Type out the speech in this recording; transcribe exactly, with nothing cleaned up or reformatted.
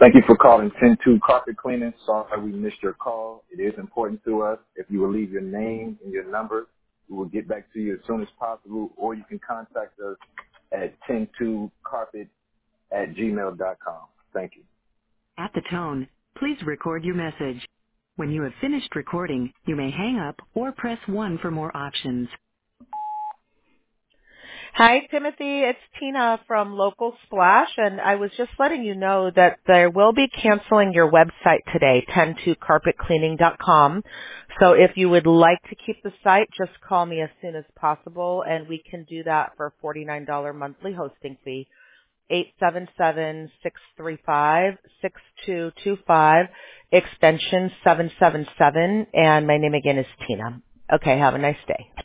Thank you for calling ten two Carpet Cleaning. Sorry we missed your call. It is important to us. If you will leave your name and your number, we will get back to you as soon as possible, or you can contact us at ten two carpet at gmail dot com. Thank you. At the tone, please record your message. When you have finished recording, you may hang up or press one for more options. Hi, Timothy. It's Tina from Local Splash, and I was just letting you know that they will be canceling your website today, ten two carpet cleaning dot com. So if you would like to keep the site, just call me as soon as possible, and we can do that for a forty-nine dollars monthly hosting fee. eight seven seven, six three five, six two two five, extension seven seven seven, and my name again is Tina. Okay, have a nice day.